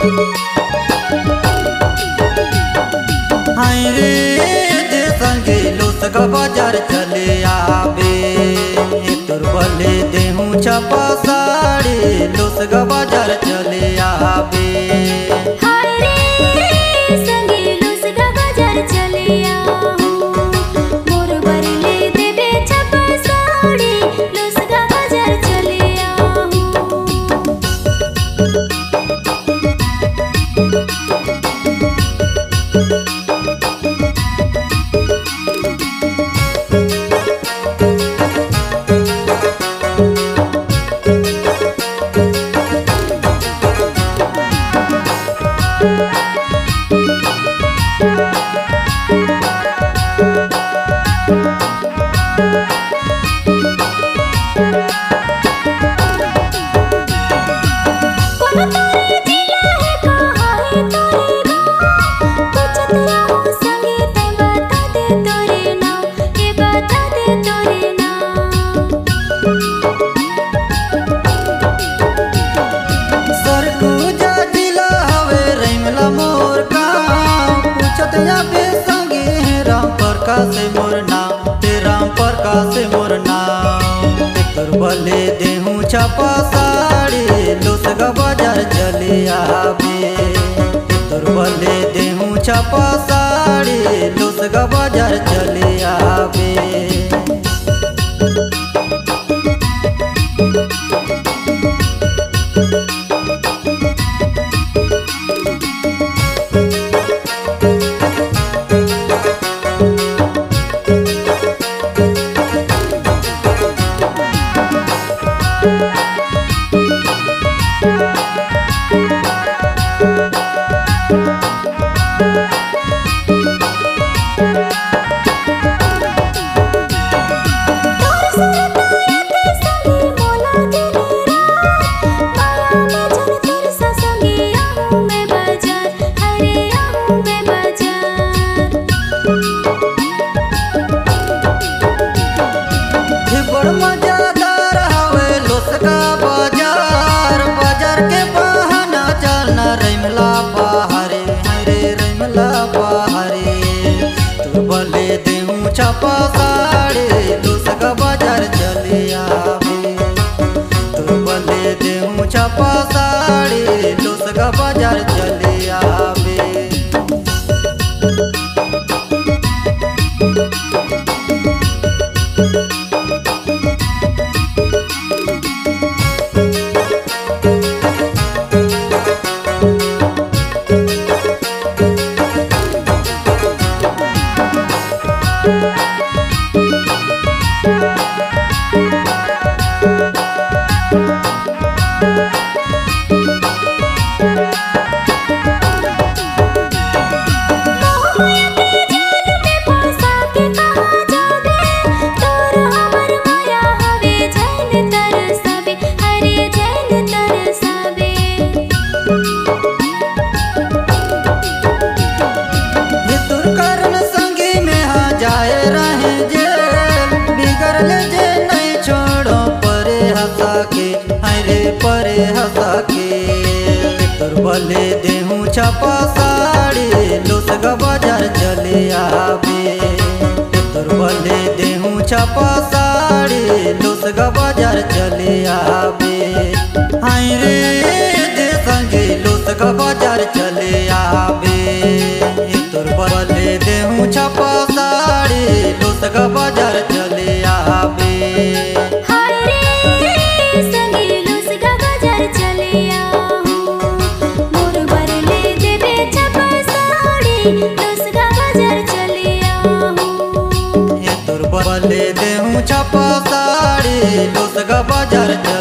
हाय रे दे संगे लुसग बाजार चले आवे तोर बले देहूं छपा साड़ी लुसग बाजार चले आवे। हाय रे संगे लुसग बाजार चले आओ मोर बरले देबे छपा साड़ी लुसग बाजार चले आओ। से मोर नाम ते राम प्रकाश से मोर नाम तोर बले देहूं छपा साड़ी लुसग बाजार चले आवे। तोर बले देहूं छपा साड़ी लुसग बाजार चले आवे। छपा साड़ी लुसग बाजार चले आवे। तोर बले देहूं छपा साड़ी लुसग बाजार चले आवे। परे हंसा के तोर बले देहूं छपा साड़ी लुसग बाजार चले आवे। तोर बले देहूं छपा साड़ी लुसग बाजार चले आवे। हाय रे दे संगे लुसग बाजार चले आवे। तोर बले देहूं छपा साड़ी लुसग बाजार चले आवे। बले देहूं छपा साड़ी लुसग बाजार चले